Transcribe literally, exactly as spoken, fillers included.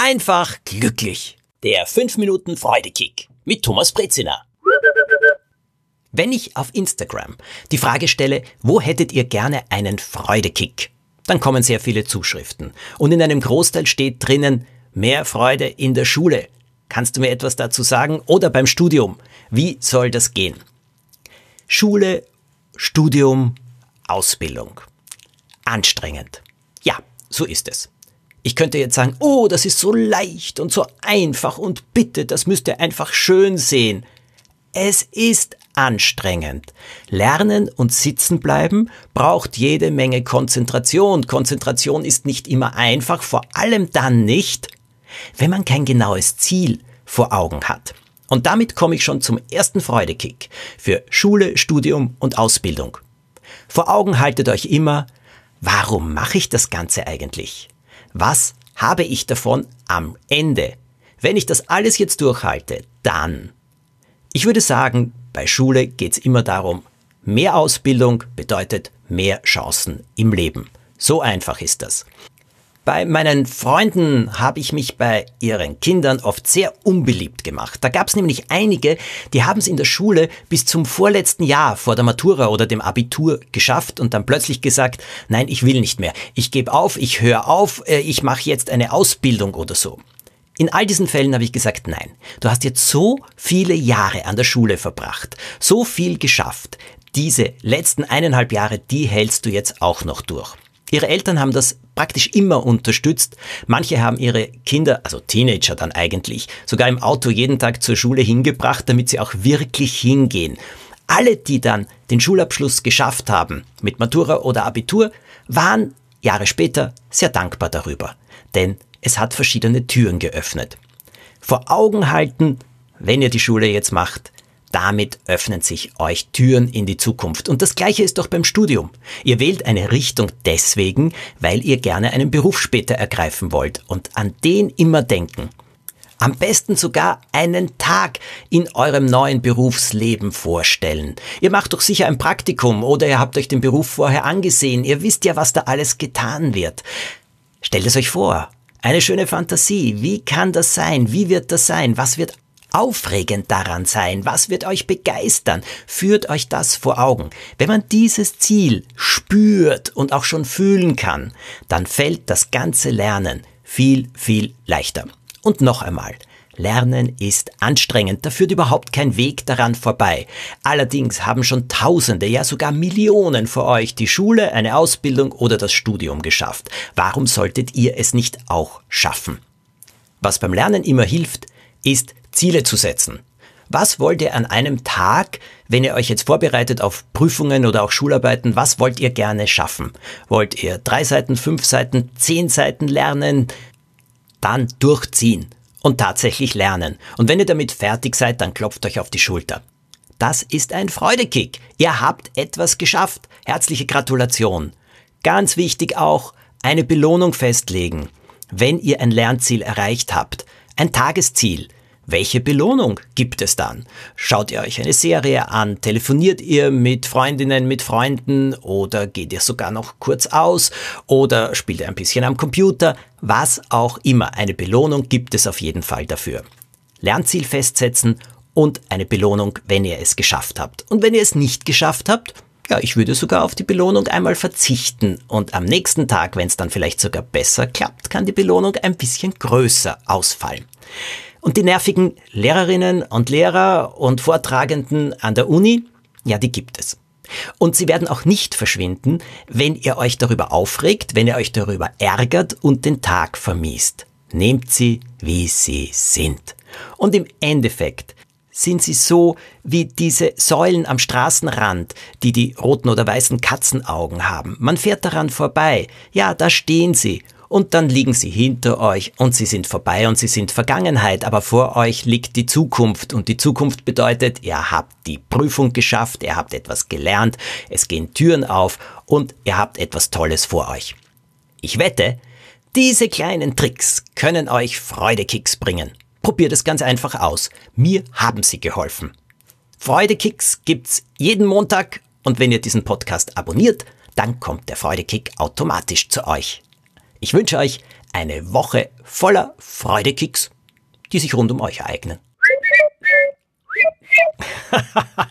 einfach glücklich. Der fünf Minuten Freudekick mit Thomas Brezina. Wenn ich auf Instagram die Frage stelle, wo hättet ihr gerne einen Freudekick? Dann kommen sehr viele Zuschriften. Und in einem Großteil steht drinnen, mehr Freude in der Schule. Kannst du mir etwas dazu sagen? Oder beim Studium. Wie soll das gehen? Schule, Studium, Ausbildung. Anstrengend. Ja, so ist es. Ich könnte jetzt sagen, oh, das ist so leicht und so einfach und bitte, das müsst ihr einfach schön sehen. Es ist anstrengend. Lernen und sitzen bleiben braucht jede Menge Konzentration. Konzentration ist nicht immer einfach, vor allem dann nicht, wenn man kein genaues Ziel vor Augen hat. Und damit komme ich schon zum ersten Freudekick für Schule, Studium und Ausbildung. Vor Augen haltet euch immer, warum mache ich das Ganze eigentlich? Was habe ich davon am Ende? Wenn ich das alles jetzt durchhalte, dann. Ich würde sagen, bei Schule geht es immer darum, mehr Ausbildung bedeutet mehr Chancen im Leben. So einfach ist das. Bei meinen Freunden habe ich mich bei ihren Kindern oft sehr unbeliebt gemacht. Da gab es nämlich einige, die haben es in der Schule bis zum vorletzten Jahr vor der Matura oder dem Abitur geschafft und dann plötzlich gesagt, nein, ich will nicht mehr. Ich gebe auf, ich höre auf, ich mache jetzt eine Ausbildung oder so. In all diesen Fällen habe ich gesagt, nein, du hast jetzt so viele Jahre an der Schule verbracht, so viel geschafft. Diese letzten eineinhalb Jahre, die hältst du jetzt auch noch durch. Ihre Eltern haben das praktisch immer unterstützt. Manche haben ihre Kinder, also Teenager dann eigentlich, sogar im Auto jeden Tag zur Schule hingebracht, damit sie auch wirklich hingehen. Alle, die dann den Schulabschluss geschafft haben, mit Matura oder Abitur, waren Jahre später sehr dankbar darüber. Denn es hat verschiedene Türen geöffnet. Vor Augen halten, wenn ihr die Schule jetzt macht, damit öffnen sich euch Türen in die Zukunft. Und das Gleiche ist doch beim Studium. Ihr wählt eine Richtung deswegen, weil ihr gerne einen Beruf später ergreifen wollt und an den immer denken. Am besten sogar einen Tag in eurem neuen Berufsleben vorstellen. Ihr macht doch sicher ein Praktikum oder ihr habt euch den Beruf vorher angesehen. Ihr wisst ja, was da alles getan wird. Stellt es euch vor. Eine schöne Fantasie. Wie kann das sein? Wie wird das sein? Was wird aufregend daran sein? Was wird euch begeistern? Führt euch das vor Augen. Wenn man dieses Ziel spürt und auch schon fühlen kann, dann fällt das ganze Lernen viel, viel leichter. Und noch einmal, Lernen ist anstrengend, da führt überhaupt kein Weg daran vorbei. Allerdings haben schon Tausende, ja sogar Millionen vor euch die Schule, eine Ausbildung oder das Studium geschafft. Warum solltet ihr es nicht auch schaffen? Was beim Lernen immer hilft, ist Ziele zu setzen. Was wollt ihr an einem Tag, wenn ihr euch jetzt vorbereitet auf Prüfungen oder auch Schularbeiten, was wollt ihr gerne schaffen? Wollt ihr drei Seiten, fünf Seiten, zehn Seiten lernen? Dann durchziehen. Und tatsächlich lernen. Und wenn ihr damit fertig seid, dann klopft euch auf die Schulter. Das ist ein Freudekick. Ihr habt etwas geschafft. Herzliche Gratulation. Ganz wichtig auch, eine Belohnung festlegen. Wenn ihr ein Lernziel erreicht habt, ein Tagesziel. Welche Belohnung gibt es dann? Schaut ihr euch eine Serie an? Telefoniert ihr mit Freundinnen, mit Freunden? Oder geht ihr sogar noch kurz aus? Oder spielt ihr ein bisschen am Computer? Was auch immer. Eine Belohnung gibt es auf jeden Fall dafür. Lernziel festsetzen und eine Belohnung, wenn ihr es geschafft habt. Und wenn ihr es nicht geschafft habt, ja, ich würde sogar auf die Belohnung einmal verzichten. Und am nächsten Tag, wenn es dann vielleicht sogar besser klappt, kann die Belohnung ein bisschen größer ausfallen. Und die nervigen Lehrerinnen und Lehrer und Vortragenden an der Uni, ja, die gibt es. Und sie werden auch nicht verschwinden, wenn ihr euch darüber aufregt, wenn ihr euch darüber ärgert und den Tag vermiest. Nehmt sie, wie sie sind. Und im Endeffekt sind sie so wie diese Säulen am Straßenrand, die die roten oder weißen Katzenaugen haben. Man fährt daran vorbei. Ja, da stehen sie. Und dann liegen sie hinter euch und sie sind vorbei und sie sind Vergangenheit, aber vor euch liegt die Zukunft und die Zukunft bedeutet, ihr habt die Prüfung geschafft, ihr habt etwas gelernt, es gehen Türen auf und ihr habt etwas Tolles vor euch. Ich wette, diese kleinen Tricks können euch Freudekicks bringen. Probiert es ganz einfach aus. Mir haben sie geholfen. Freudekicks gibt's jeden Montag und wenn ihr diesen Podcast abonniert, dann kommt der Freudekick automatisch zu euch. Ich wünsche euch eine Woche voller Freudekicks, die sich rund um euch ereignen.